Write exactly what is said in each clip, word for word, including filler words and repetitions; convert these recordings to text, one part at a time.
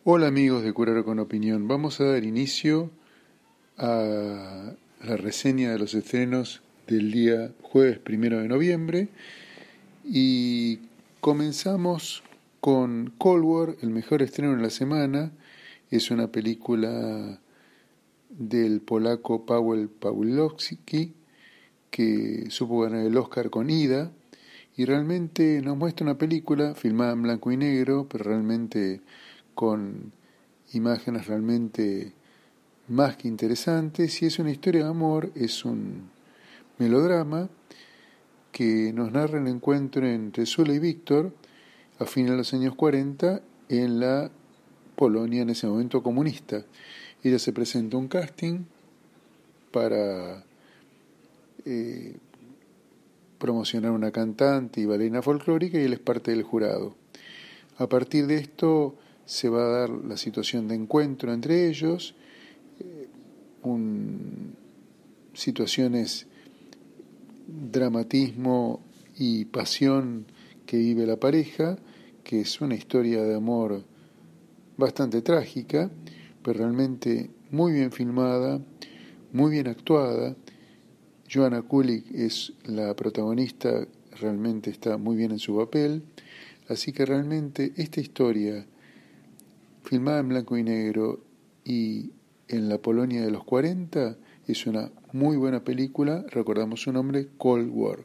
Hola amigos de Curaro con Opinión, vamos a dar inicio a la reseña de los estrenos del día jueves primero de noviembre y comenzamos con Cold War, el mejor estreno de la semana. Es una película del polaco Paweł Pawłowski que supo ganar el Oscar con Ida y realmente nos muestra una película filmada en blanco y negro, pero realmente con imágenes realmente más que interesantes, y es una historia de amor, es un melodrama que nos narra el encuentro entre Zula y Víctor a fines de los años cuarenta en la Polonia en ese momento comunista. Ella se presenta a un casting para eh, promocionar una cantante y bailarina folclórica y él es parte del jurado. A partir de esto se va a dar la situación de encuentro entre ellos, eh, un, situaciones, dramatismo y pasión que vive la pareja, que es una historia de amor bastante trágica, pero realmente muy bien filmada, muy bien actuada. Joanna Kulig es la protagonista, realmente está muy bien en su papel, así que realmente esta historia filmada en blanco y negro y en la Polonia de los cuarenta, es una muy buena película. Recordamos su nombre, Cold War.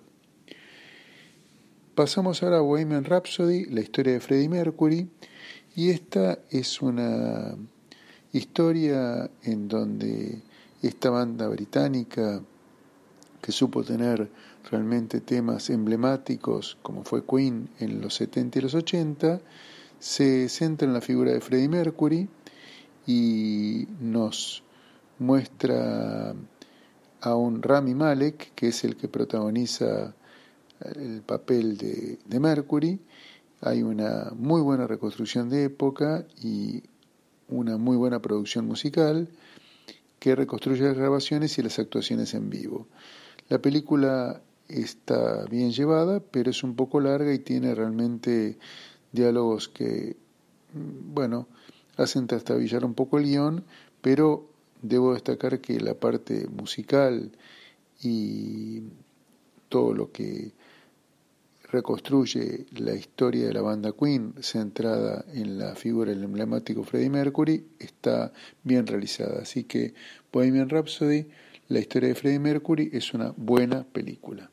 Pasamos ahora a Bohemian Rhapsody, la historia de Freddie Mercury, y esta es una historia en donde esta banda británica que supo tener realmente temas emblemáticos como fue Queen en los setenta y los ochenta, se centra en la figura de Freddie Mercury y nos muestra a un Rami Malek, que es el que protagoniza el papel de, de Mercury. Hay una muy buena reconstrucción de época y una muy buena producción musical que reconstruye las grabaciones y las actuaciones en vivo. La película está bien llevada, pero es un poco larga y tiene realmente diálogos que, bueno, hacen trastabillar un poco el guión, pero debo destacar que la parte musical y todo lo que reconstruye la historia de la banda Queen, centrada en la figura del emblemático Freddie Mercury, está bien realizada. Así que Bohemian Rhapsody, la historia de Freddie Mercury, es una buena película.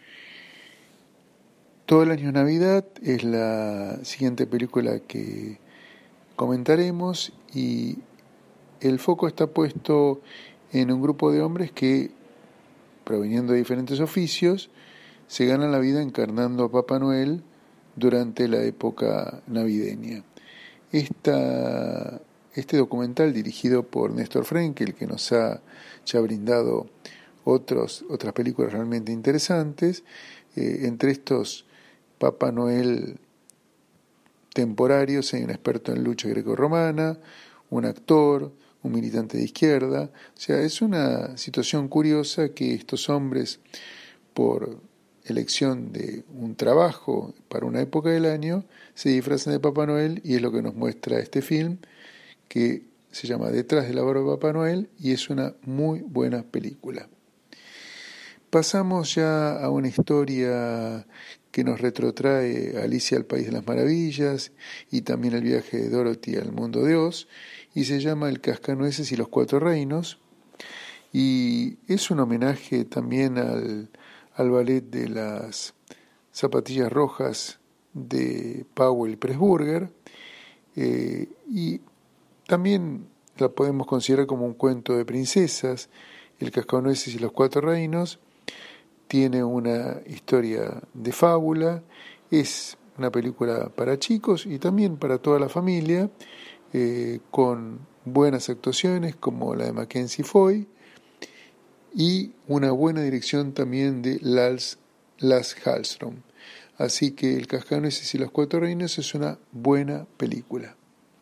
Todo el año de Navidad es la siguiente película que comentaremos y el foco está puesto en un grupo de hombres que, proveniendo de diferentes oficios, se ganan la vida encarnando a Papá Noel durante la época navideña. Esta, este documental, dirigido por Néstor Frenkel, que nos ha ya brindado otros, otras películas realmente interesantes, eh, entre estos Papá Noel temporarios hay un experto en lucha grecorromana, un actor, un militante de izquierda. O sea, es una situación curiosa que estos hombres, por elección de un trabajo para una época del año, se disfrazan de Papá Noel, y es lo que nos muestra este film, que se llama Detrás de la barba de Papá Noel, y es una muy buena película. Pasamos ya a una historia que nos retrotrae a Alicia al País de las Maravillas y también el viaje de Dorothy al mundo de Oz, y se llama El Cascanueces y los Cuatro Reinos, y es un homenaje también al, al ballet de las zapatillas rojas de Powell Pressburger, eh, y también la podemos considerar como un cuento de princesas. El Cascanueces y los Cuatro Reinos tiene una historia de fábula, es una película para chicos y también para toda la familia, eh, con buenas actuaciones como la de Mackenzie Foy y una buena dirección también de Lars, Lars Hallström. Así que El Cascanueces y los Cuatro Reinos es una buena película.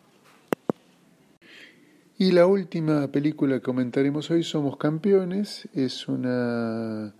Y la última película que comentaremos hoy, Somos Campeones, es una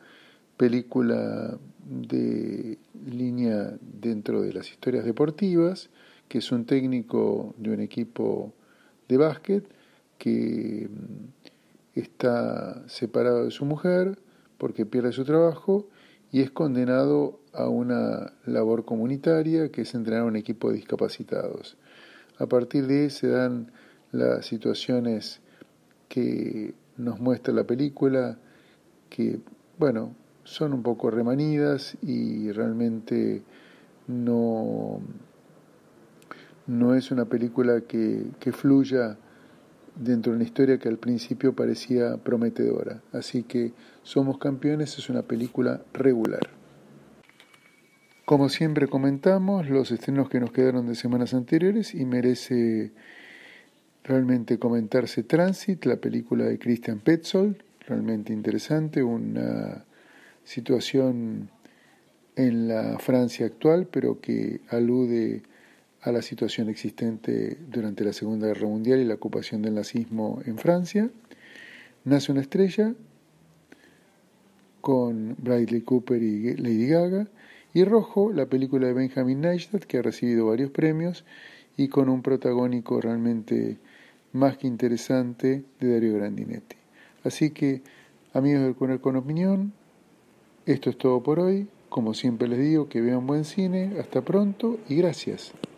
película de línea dentro de las historias deportivas que es un técnico de un equipo de básquet que está separado de su mujer porque pierde su trabajo y es condenado a una labor comunitaria que es entrenar a un equipo de discapacitados. A partir de ahí se dan las situaciones que nos muestra la película, que, bueno, son un poco remanidas y realmente no, no es una película que, que fluya dentro de una historia que al principio parecía prometedora. Así que Somos Campeones es una película regular. Como siempre comentamos, los estrenos que nos quedaron de semanas anteriores y merece realmente comentarse Transit, la película de Christian Petzold, realmente interesante, una situación en la Francia actual, pero que alude a la situación existente durante la Segunda Guerra Mundial y la ocupación del nazismo en Francia. Nace una estrella, con Bradley Cooper y Lady Gaga, y Rojo, la película de Benjamin Neistat, que ha recibido varios premios y con un protagónico realmente más que interesante de Dario Grandinetti. Así que, amigos del Corner con Opinión, esto es todo por hoy. Como siempre les digo, que vean buen cine. Hasta pronto y gracias.